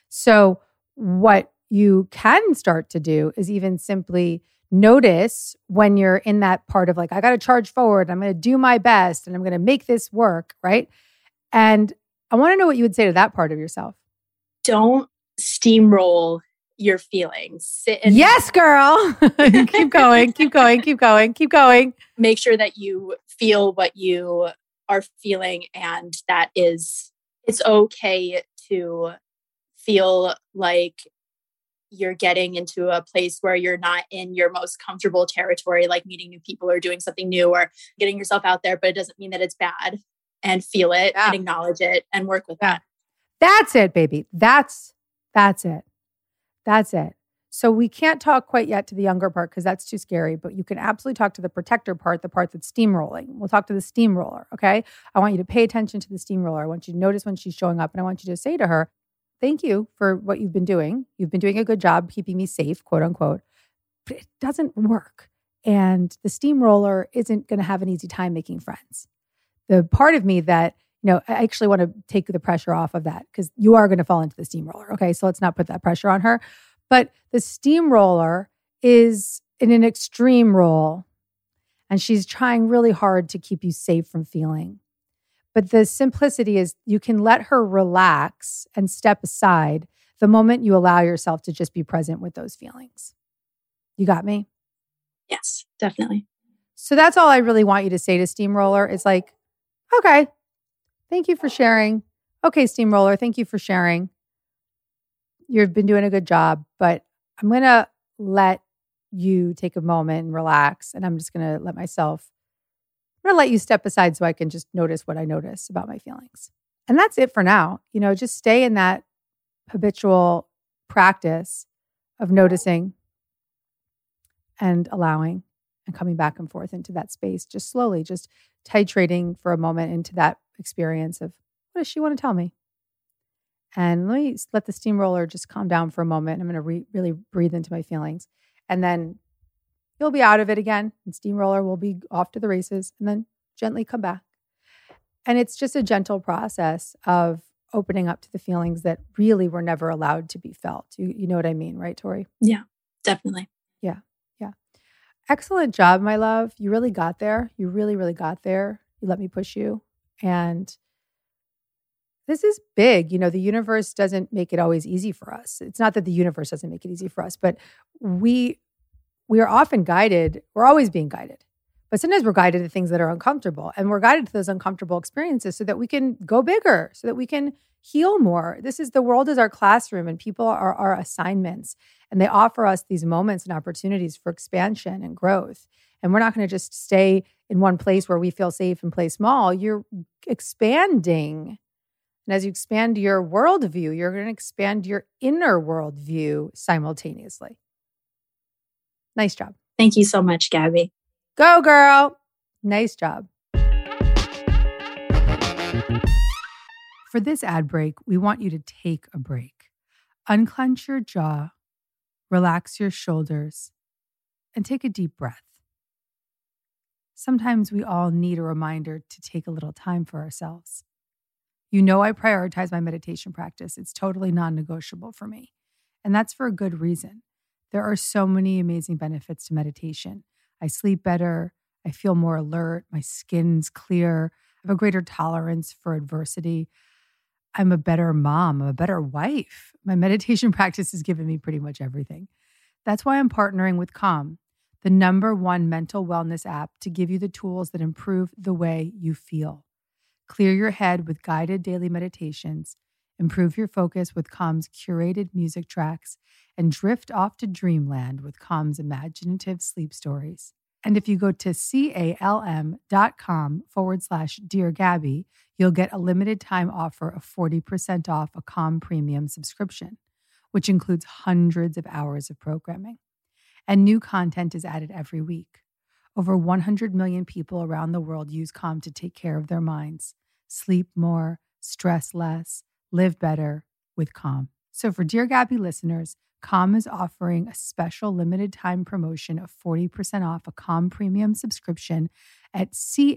So what you can start to do is even simply notice when you're in that part of like, I got to charge forward, I'm going to do my best, and I'm going to make this work, right? And I want to know what you would say to that part of yourself. Don't steamroll your feelings. Sit and yes, girl. Keep going, keep going, keep going, keep going. Make sure that you feel what you are feeling, and that is, it's okay to feel like you're getting into a place where you're not in your most comfortable territory, like meeting new people or doing something new or getting yourself out there, but it doesn't mean that it's bad. And feel it yeah. and acknowledge it and work with that. That's it, baby. That's, that's it. That's it. So we can't talk quite yet to the younger part because that's too scary, but you can absolutely talk to the protector part, the part that's steamrolling. We'll talk to the steamroller, okay? I want you to pay attention to the steamroller. I want you to notice when she's showing up, and I want you to say to her, thank you for what you've been doing. You've been doing a good job keeping me safe, quote unquote, but it doesn't work. And the steamroller isn't going to have an easy time making friends. The part of me that, you know, I actually want to take the pressure off of that, because you are going to fall into the steamroller. Okay. So let's not put that pressure on her. But the steamroller is in an extreme role, and she's trying really hard to keep you safe from feeling. But the simplicity is you can let her relax and step aside the moment you allow yourself to just be present with those feelings. You got me? Yes, definitely. So that's all I really want you to say to Steamroller is like, okay, thank you for sharing. Okay, Steamroller, thank you for sharing. You've been doing a good job, but I'm going to let you take a moment and relax. And I'm just going to let myself, I'm going to let you step aside so I can just notice what I notice about my feelings. And that's it for now. You know, just stay in that habitual practice of noticing and allowing and coming back and forth into that space, just slowly, just titrating for a moment into that experience of what does she want to tell me? And let me let the steamroller just calm down for a moment. I'm going to re- really breathe into my feelings. And then you'll be out of it again. And steamroller will be off to the races and then gently come back. And it's just a gentle process of opening up to the feelings that really were never allowed to be felt. You, you know what I mean, right, Tori? Yeah, definitely. Yeah, yeah. Excellent job, my love. You really got there. You really, really got there. You let me push you. And this is big. You know, the universe doesn't make it always easy for us. It's not that the universe doesn't make it easy for us, but we we are often guided. We're always being guided. But sometimes we're guided to things that are uncomfortable. And we're guided to those uncomfortable experiences so that we can go bigger, so that we can heal more. This is the world is our classroom and people are our assignments. And they offer us these moments and opportunities for expansion and growth. And we're not going to just stay in one place where we feel safe and play small. You're expanding. And as you expand your worldview, you're going to expand your inner worldview simultaneously. Nice job. Thank you so much, Gabby. Go, girl. Nice job. For this ad break, we want you to take a break. Unclench your jaw, relax your shoulders, and take a deep breath. Sometimes we all need a reminder to take a little time for ourselves. You know I prioritize my meditation practice. It's totally non-negotiable for me. And that's for a good reason. There are so many amazing benefits to meditation. I sleep better. I feel more alert. My skin's clear. I have a greater tolerance for adversity. I'm a better mom. I'm a better wife. My meditation practice has given me pretty much everything. That's why I'm partnering with Calm, the number one mental wellness app to give you the tools that improve the way you feel. Clear your head with guided daily meditations, improve your focus with Calm's curated music tracks, and drift off to dreamland with Calm's imaginative sleep stories. And if you go to calm.com forward slash Dear Gabby, you'll get a limited time offer of forty percent off a Calm premium subscription, which includes hundreds of hours of programming. And new content is added every week. Over one hundred million people around the world use Calm to take care of their minds, sleep more, stress less, live better with Calm. So for Dear Gabby listeners, Calm is offering a special limited time promotion of forty percent off a Calm premium subscription at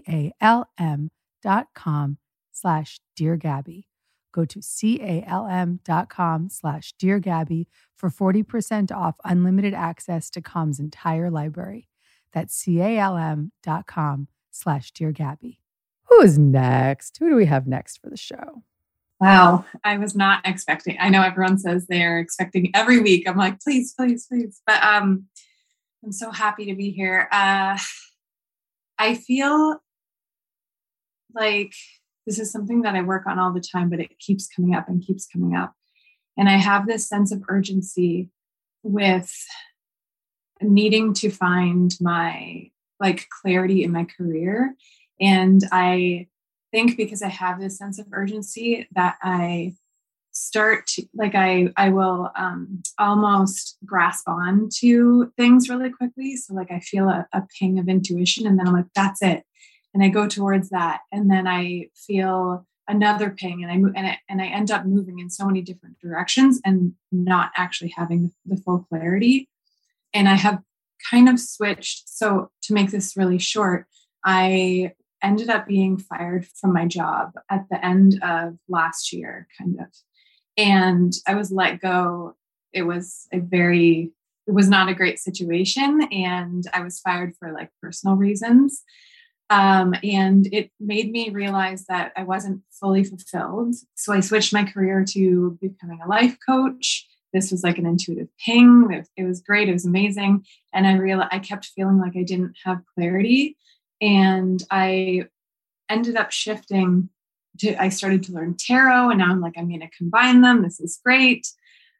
calm.com slash Dear Gabby. Go to calm.com slash Dear Gabby for forty percent off unlimited access to Calm's entire library. That's calm.com slash Dear Gabby. Who is next? Who do we have next for the show? Wow, I was not expecting. I know everyone says they're expecting every week. I'm like, please, please, please. But um, I'm so happy to be here. Uh, I feel like this is something that I work on all the time, but it keeps coming up and keeps coming up. And I have this sense of urgency with needing to find my like clarity in my career. And I think because I have this sense of urgency that I start to, like I I will um, almost grasp on to things really quickly. So like I feel a, a ping of intuition and then I'm like, that's it. And I go towards that. And then I feel another ping and I move and I, and I end up moving in so many different directions and not actually having the, the full clarity. And I have kind of switched. So to make this really short, I ended up being fired from my job at the end of last year, kind of. And I was let go. It was a very, it was not a great situation. And I was fired for like personal reasons. Um, and it made me realize that I wasn't fully fulfilled. So I switched my career to becoming a life coach. This was like an intuitive ping. It, it was great. It was amazing. And I realized I kept feeling like I didn't have clarity. And I ended up shifting to, I started to learn tarot and now I'm like, I'm going to combine them. This is great.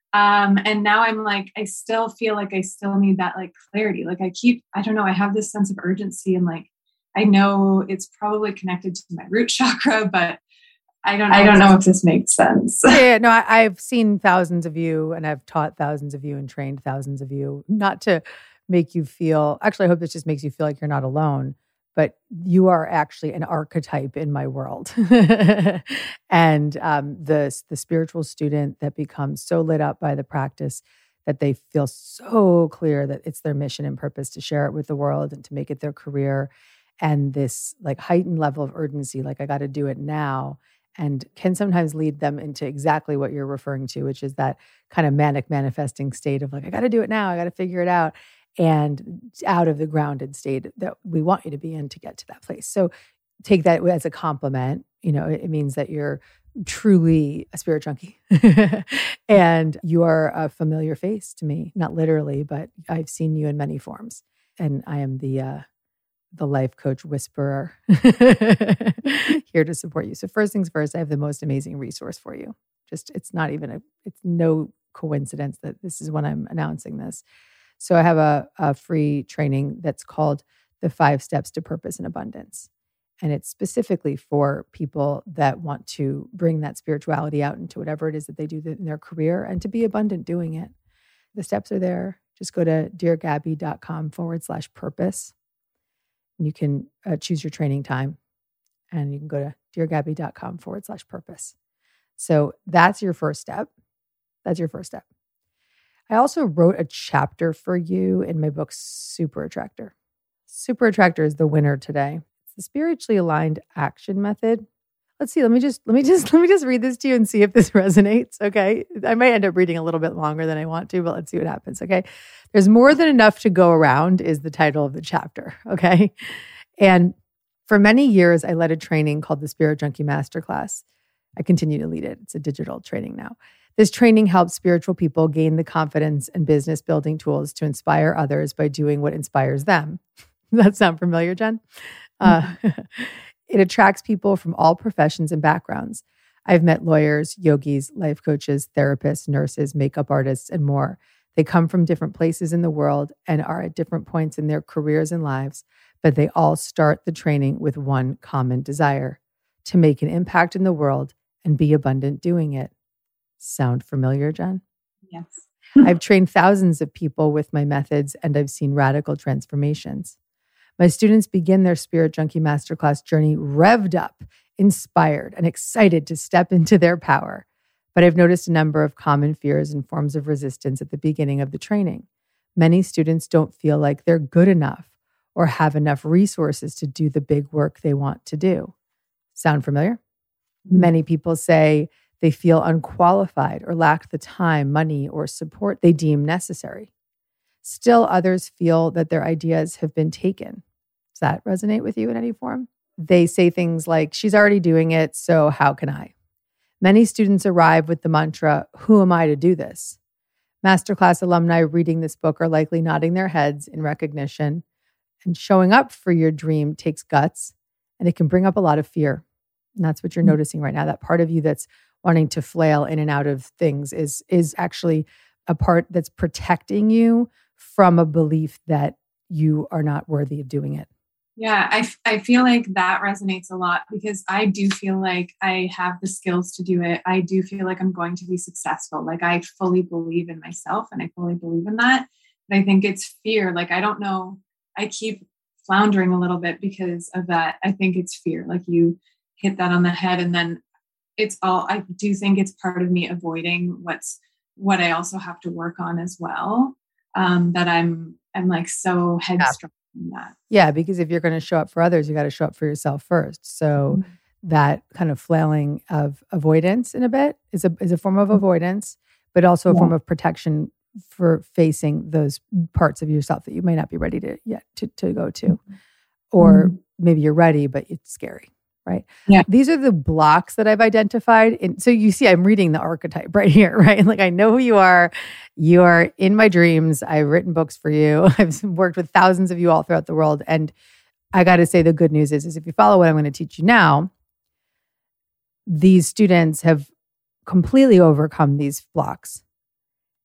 Um, and now I'm like, I still feel like I still need that like clarity. Like I keep, I don't know, I have this sense of urgency and like, I know it's probably connected to my root chakra, but I don't know. I don't know if this makes sense. Yeah, no, I, I've seen thousands of you and I've taught thousands of you and trained thousands of you, not to make you feel, actually, I hope this just makes you feel like you're not alone, but you are actually an archetype in my world. And um, the, the spiritual student that becomes so lit up by the practice that they feel so clear that it's their mission and purpose to share it with the world and to make it their career. And this like heightened level of urgency, like I got to do it now, and can sometimes lead them into exactly what you're referring to, which is that kind of manic manifesting state of like, I got to do it now, I got to figure it out, and out of the grounded state that we want you to be in to get to that place. So take that as a compliment. You know, it means that you're truly a spirit junkie and you are a familiar face to me, not literally, but I've seen you in many forms. And I am the, uh, the life coach whisperer here to support you. So first things first, I have the most amazing resource for you. Just, it's not even a, it's no coincidence that this is when I'm announcing this. So I have a, a free training that's called The Five Steps to Purpose and Abundance. And it's specifically for people that want to bring that spirituality out into whatever it is that they do in their career and to be abundant doing it. The steps are there. Just go to deargabby.com forward slash purpose. And you can uh, choose your training time. And you can go to deargabby.com forward slash purpose. So that's your first step. That's your first step. I also wrote a chapter for you in my book, Super Attractor. Super Attractor is the winner today. It's the spiritually aligned action method. Let's see, let me just let me just let me just read this to you and see if this resonates. Okay. I might end up reading a little bit longer than I want to, but let's see what happens. Okay. There's more than enough to go around is the title of the chapter. Okay. And for many years, I led a training called the Spirit Junkie Masterclass. I continue to lead it. It's a digital training now. This training helps spiritual people gain the confidence and business building tools to inspire others by doing what inspires them. Does that sound familiar, Jen? Mm-hmm. Uh, it attracts people from all professions and backgrounds. I've met lawyers, yogis, life coaches, therapists, nurses, makeup artists, and more. They come from different places in the world and are at different points in their careers and lives, but they all start the training with one common desire: to make an impact in the world and be abundant doing it. Sound familiar, Jen? Yes. I've trained thousands of people with my methods, and I've seen radical transformations. My students begin their Spirit Junkie Masterclass journey revved up, inspired, and excited to step into their power. But I've noticed a number of common fears and forms of resistance at the beginning of the training. Many students don't feel like they're good enough or have enough resources to do the big work they want to do. Sound familiar? Mm-hmm. Many people say they feel unqualified or lack the time, money, or support they deem necessary. Still, others feel that their ideas have been taken. Does that resonate with you in any form? They say things like, she's already doing it, so how can I? Many students arrive with the mantra, who am I to do this? Masterclass alumni reading this book are likely nodding their heads in recognition. And showing up for your dream takes guts, and it can bring up a lot of fear. And that's what you're mm-hmm. noticing right now. That part of you that's wanting to flail in and out of things is, is actually a part that's protecting you from a belief that you are not worthy of doing it. Yeah, I, I feel like that resonates a lot because I do feel like I have the skills to do it. I do feel like I'm going to be successful. Like I fully believe in myself and I fully believe in that. But I think it's fear. Like, I don't know. I keep floundering a little bit because of that. I think it's fear. Like you hit that on the head. And then it's all, I do think it's part of me avoiding what's, what I also have to work on as well. Um, that I'm, I'm like so headstrong. That. Yeah, because if you're going to show up for others, you got to show up for yourself first. So mm-hmm. that kind of flailing of avoidance in a bit is a is a form of avoidance, but also a yeah. form of protection for facing those parts of yourself that you may not be ready to yet to, to go to. Mm-hmm. Or mm-hmm. maybe you're ready, but it's scary, right? Yeah. These are the blocks that I've identified. And so you see, I'm reading the archetype right here, right? Like I know who you are. You are in my dreams. I've written books for you. I've worked with thousands of you all throughout the world. And I got to say the good news is, is if you follow what I'm going to teach you now, these students have completely overcome these blocks.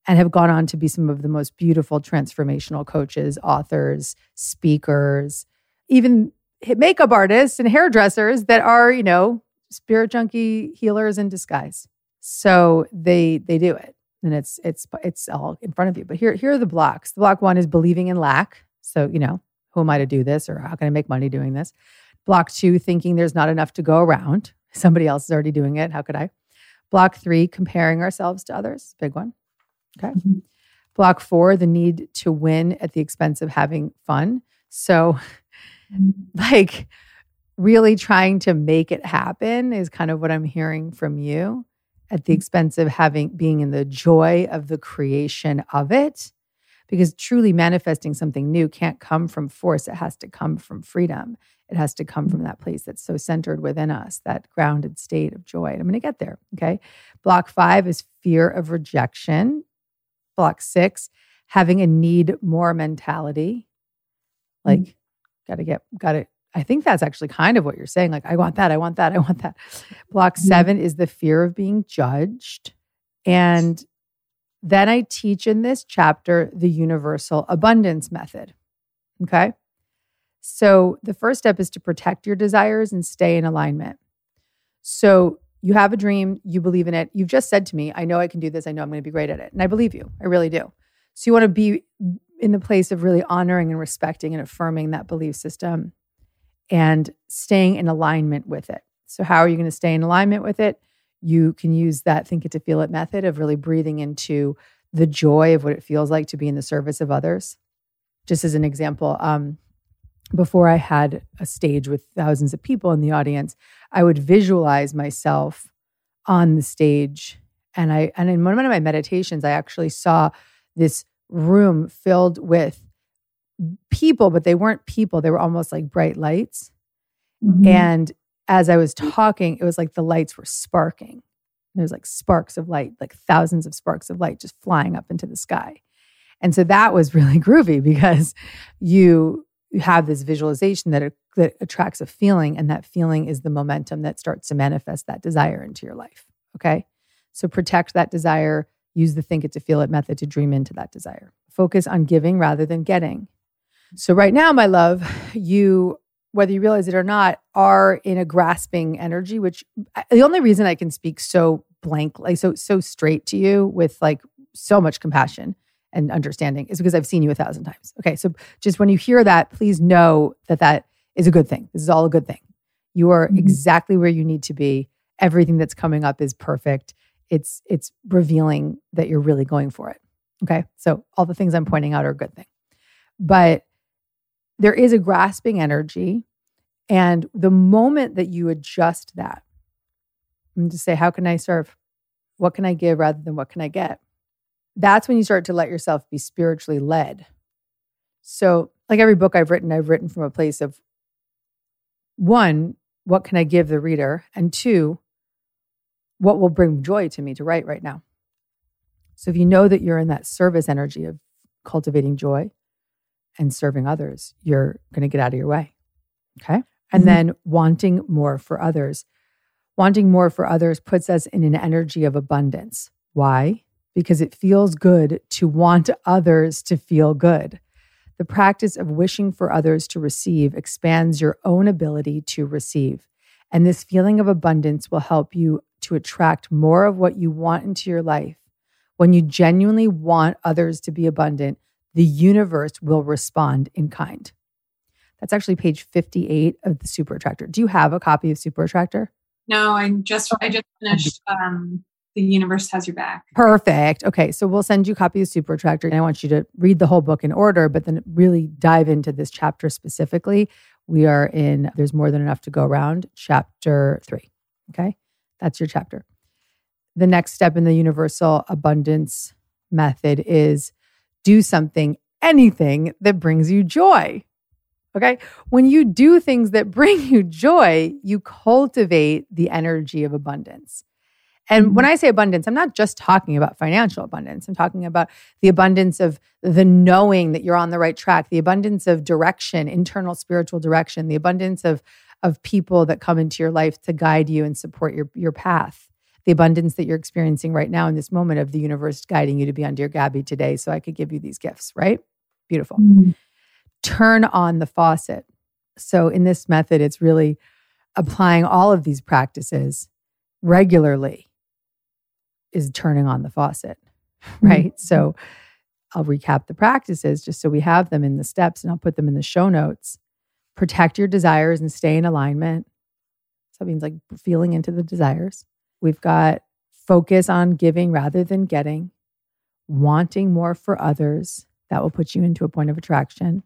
and have gone on to be some of the most beautiful transformational coaches, authors, speakers, even makeup artists and hairdressers that are, you know, spirit junkie healers in disguise. So they they do it, and it's it's it's all in front of you. But here here are the blocks. The block one is believing in lack. So, you know, who am I to do this, or how can I make money doing this? Block two, thinking there's not enough to go around. Somebody else is already doing it. How could I? Block three, comparing ourselves to others. Big one. Okay. Mm-hmm. Block four, the need to win at the expense of having fun. So like really trying to make it happen is kind of what I'm hearing from you, at the expense of having being in the joy of the creation of it. Because truly manifesting something new can't come from force. It has to come from freedom. It has to come from that place that's so centered within us, that grounded state of joy. And I'm going to get there, okay? Block five is fear of rejection. Block six, having a need more mentality. Like, mm-hmm. got to get, got to, I think that's actually kind of what you're saying. Like, I want that, I want that, I want that. Block mm-hmm. seven is the fear of being judged. And then I teach in this chapter the universal abundance method, okay? So the first step is to protect your desires and stay in alignment. So you have a dream, you believe in it. You've just said to me, I know I can do this. I know I'm going to be great at it. And I believe you. I really do. So you want to be in the place of really honoring and respecting and affirming that belief system and staying in alignment with it. So how are you going to stay in alignment with it? You can use that think it to feel it method of really breathing into the joy of what it feels like to be in the service of others. Just as an example, um, before I had a stage with thousands of people in the audience, I would visualize myself on the stage. And I and in one of my meditations, I actually saw this room filled with people, but they weren't people. They were almost like bright lights. Mm-hmm. And as I was talking, it was like the lights were sparking. There's like sparks of light, like thousands of sparks of light just flying up into the sky. And so that was really groovy because you, you have this visualization that, it, that attracts a feeling, and that feeling is the momentum that starts to manifest that desire into your life, okay? So protect that desire, use the think it to feel it method to dream into that desire. Focus on giving rather than getting. So right now, my love, you... whether you realize it or not, are in a grasping energy, which the only reason I can speak so blank, like so so straight to you with like so much compassion and understanding is because I've seen you a thousand times. Okay, so just when you hear that, please know that that is a good thing. This is all a good thing. You are mm-hmm. exactly where you need to be. Everything that's coming up is perfect. It's it's revealing that you're really going for it. Okay, so all the things I'm pointing out are a good thing. But there is a grasping energy, and the moment that you adjust that and to say, how can I serve? What can I give rather than what can I get? That's when you start to let yourself be spiritually led. So like every book I've written, I've written from a place of one, what can I give the reader? And two, what will bring joy to me to write right now? So if you know that you're in that service energy of cultivating joy and serving others, you're going to get out of your way. Okay. And mm-hmm. then wanting more for others. Wanting more for others puts us in an energy of abundance. Why? Because it feels good to want others to feel good. The practice of wishing for others to receive expands your own ability to receive. And this feeling of abundance will help you to attract more of what you want into your life. When you genuinely want others to be abundant, the universe will respond in kind. That's actually page fifty-eight of the Super Attractor. Do you have a copy of Super Attractor? No, I just I just finished um, The Universe Has Your Back. Perfect. Okay, so we'll send you a copy of Super Attractor, and I want you to read the whole book in order, but then really dive into this chapter specifically. We are in There's More Than Enough to Go Around, chapter three. Okay, that's your chapter. The next step in the universal abundance method is do something, anything that brings you joy. Okay? When you do things that bring you joy, you cultivate the energy of abundance. And mm-hmm. when I say abundance, I'm not just talking about financial abundance. I'm talking about the abundance of the knowing that you're on the right track, the abundance of direction, internal spiritual direction, the abundance of, of people that come into your life to guide you and support your, your path, the abundance that you're experiencing right now in this moment of the universe guiding you to be on Dear Gabby today so I could give you these gifts, right? Beautiful. Mm-hmm. Turn on the faucet. So in this method, it's really applying all of these practices regularly is turning on the faucet, right? Mm-hmm. So I'll recap the practices just so we have them in the steps, and I'll put them in the show notes. Protect your desires and stay in alignment. So that means like feeling into the desires. We've got focus on giving rather than getting, wanting more for others. That will put you into a point of attraction.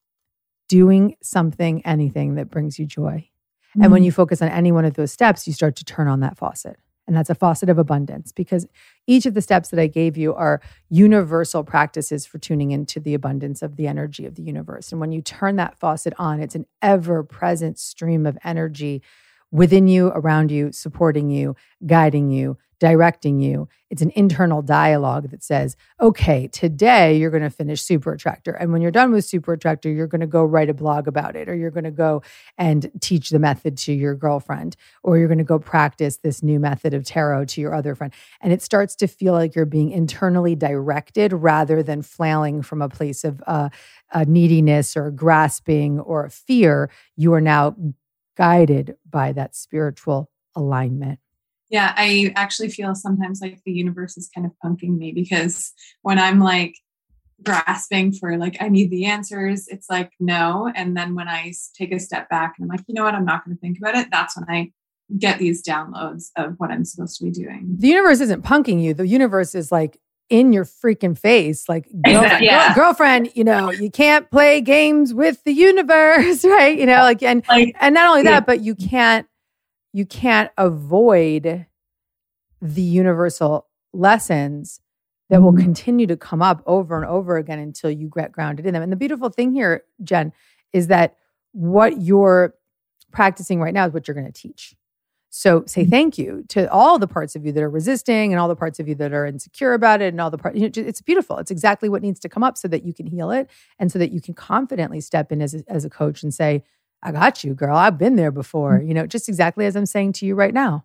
Doing something, anything that brings you joy. Mm-hmm. And when you focus on any one of those steps, you start to turn on that faucet. And that's a faucet of abundance, because each of the steps that I gave you are universal practices for tuning into the abundance of the energy of the universe. And when you turn that faucet on, it's an ever-present stream of energy within you, around you, supporting you, guiding you, directing you. It's an internal dialogue that says, okay, today you're going to finish Super Attractor. And when you're done with Super Attractor, you're going to go write a blog about it, or you're going to go and teach the method to your girlfriend, or you're going to go practice this new method of tarot to your other friend. And it starts to feel like you're being internally directed rather than flailing from a place of uh, a neediness or grasping or a fear. You are now guided by that spiritual alignment. Yeah, I actually feel sometimes like the universe is kind of punking me, because when I'm like grasping for like, I need the answers, it's like, no. And then when I take a step back and I'm like, you know what, I'm not going to think about it. That's when I get these downloads of what I'm supposed to be doing. The universe isn't punking you. The universe is like in your freaking face. Like, girlfriend, yeah. girlfriend, you know, you can't play games with the universe, right? You know, like, and, like, and not only that, yeah. but you can't, You can't avoid the universal lessons that mm-hmm. will continue to come up over and over again until you get grounded in them. And the beautiful thing here, Jen, is that what you're practicing right now is what you're going to teach. So say mm-hmm. thank you to all the parts of you that are resisting and all the parts of you that are insecure about it and all the parts. You know, it's beautiful. It's exactly what needs to come up so that you can heal it and so that you can confidently step in as a, as a coach and say, I got you, girl. I've been there before. You know, just exactly as I'm saying to you right now.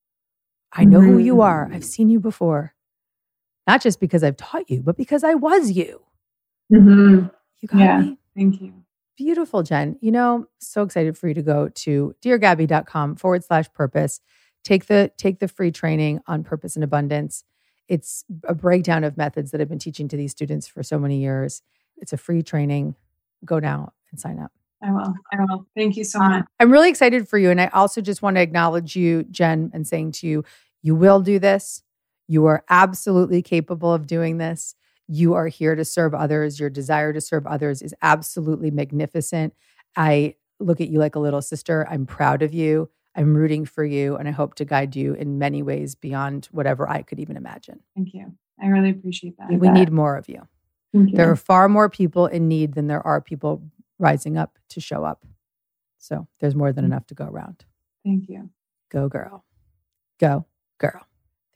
I know who you are. I've seen you before. Not just because I've taught you, but because I was you. Mm-hmm. You got yeah, me? Thank you. Beautiful, Jen. You know, so excited for you to go to deargabby.com forward slash purpose. Take the, take the free training on purpose and abundance. It's a breakdown of methods that I've been teaching to these students for so many years. It's a free training. Go now and sign up. I will. I will. Thank you so much. I'm really excited for you. And I also just want to acknowledge you, Jen, and saying to you, you will do this. You are absolutely capable of doing this. You are here to serve others. Your desire to serve others is absolutely magnificent. I look at you like a little sister. I'm proud of you. I'm rooting for you. And I hope to guide you in many ways beyond whatever I could even imagine. Thank you. I really appreciate that. We need more of you. Thank you. There are far more people in need than there are people rising up to show up. So there's more than enough to go around. Thank you. Go girl. Go girl.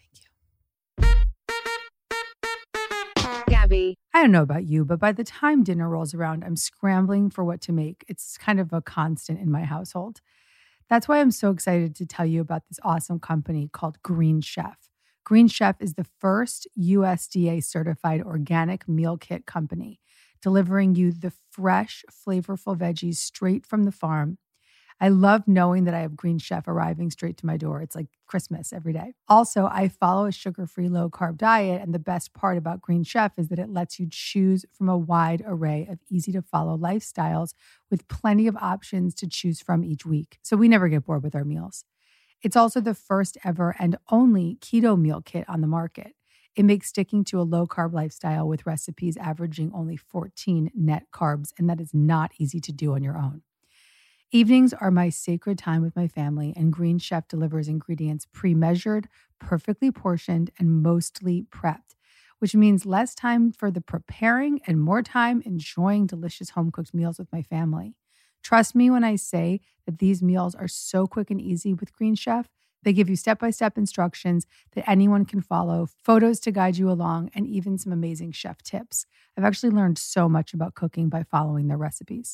Gabby. I don't know about you, but by the time dinner rolls around, I'm scrambling for what to make. It's kind of a constant in my household. That's why I'm so excited to tell you about this awesome company called Green Chef. Green Chef is the first U S D A certified organic meal kit company, delivering you the fresh, flavorful veggies straight from the farm. I love knowing that I have Green Chef arriving straight to my door. It's like Christmas every day. Also, I follow a sugar-free, low-carb diet, and the best part about Green Chef is that it lets you choose from a wide array of easy-to-follow lifestyles with plenty of options to choose from each week. So we never get bored with our meals. It's also the first ever and only keto meal kit on the market. It makes sticking to a low-carb lifestyle with recipes averaging only fourteen net carbs, and that is not easy to do on your own. Evenings are my sacred time with my family, and Green Chef delivers ingredients pre-measured, perfectly portioned, and mostly prepped, which means less time for the preparing and more time enjoying delicious home-cooked meals with my family. Trust me when I say that these meals are so quick and easy with Green Chef. They give you step-by-step instructions that anyone can follow, photos to guide you along, and even some amazing chef tips. I've actually learned so much about cooking by following their recipes.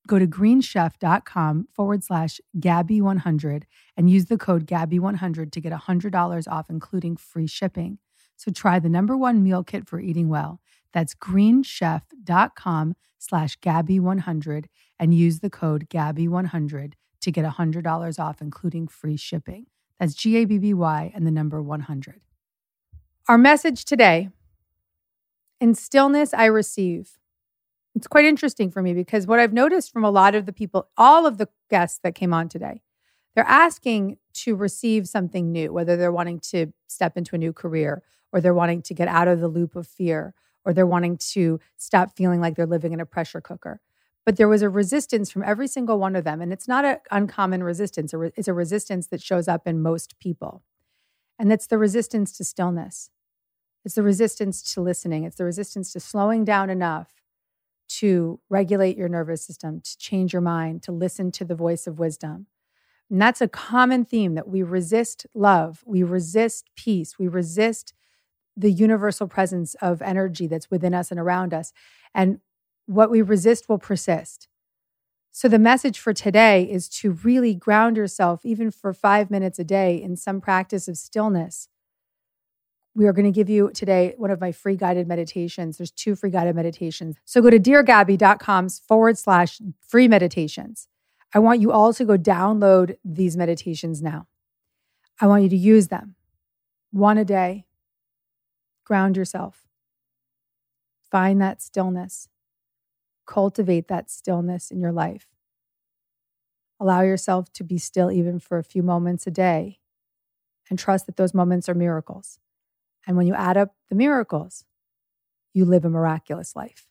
Go to greenchef.com forward slash Gabby100 and use the code Gabby one hundred to get one hundred dollars off, including free shipping. So try the number one meal kit for eating well. That's greenchef.com slash Gabby100 and use the code Gabby one hundred to get one hundred dollars off, including free shipping. That's G A B B Y and the number one hundred. Our message today, in stillness I receive. It's quite interesting for me because what I've noticed from a lot of the people, all of the guests that came on today, they're asking to receive something new, whether they're wanting to step into a new career or they're wanting to get out of the loop of fear or they're wanting to stop feeling like they're living in a pressure cooker. But there was a resistance from every single one of them. And it's not an uncommon resistance. It's a resistance that shows up in most people. And that's the resistance to stillness. It's the resistance to listening. It's the resistance to slowing down enough to regulate your nervous system, to change your mind, to listen to the voice of wisdom. And that's a common theme, that we resist love, we resist peace, we resist the universal presence of energy that's within us and around us. And what we resist will persist. So the message for today is to really ground yourself, even for five minutes a day, in some practice of stillness. We are going to give you today one of my free guided meditations. There's two free guided meditations. So go to deargabby.com forward slash free meditations. I want you all to go download these meditations now. I want you to use them. One a day. Ground yourself. Find that stillness. Cultivate that stillness in your life. Allow yourself to be still even for a few moments a day and trust that those moments are miracles. And when you add up the miracles, you live a miraculous life.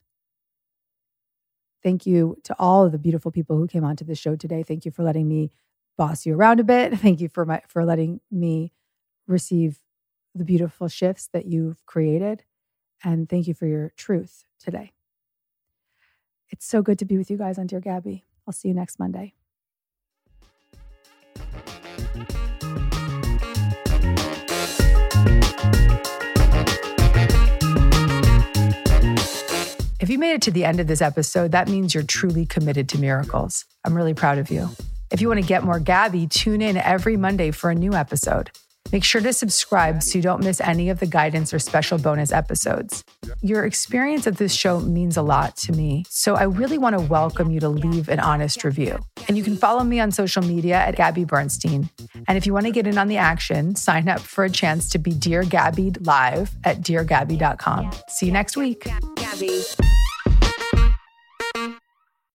Thank you to all of the beautiful people who came onto the show today. Thank you for letting me boss you around a bit. Thank you for my, for letting me receive the beautiful shifts that you've created. And thank you for your truth today. It's so good to be with you guys on Dear Gabby. I'll see you next Monday. If you made it to the end of this episode, that means you're truly committed to miracles. I'm really proud of you. If you want to get more Gabby, tune in every Monday for a new episode. Make sure to subscribe so you don't miss any of the guidance or special bonus episodes. Your experience of this show means a lot to me, so I really want to welcome you to leave an honest review. And you can follow me on social media at Gabby Bernstein. And if you want to get in on the action, sign up for a chance to be Dear Gabby live at dear gabby dot com. See you next week. Gabby.